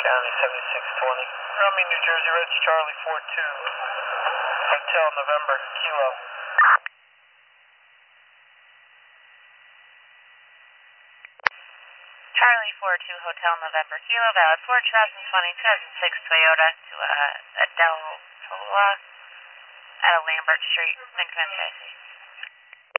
County 7620. Romney, New Jersey, Reds Charlie 42. Hotel November, Kilo. Charlie 42, Hotel November, Kilo, valid for 2020-2006 Toyota to Adel Tola at Lambert Street, Lincoln, Tennessee.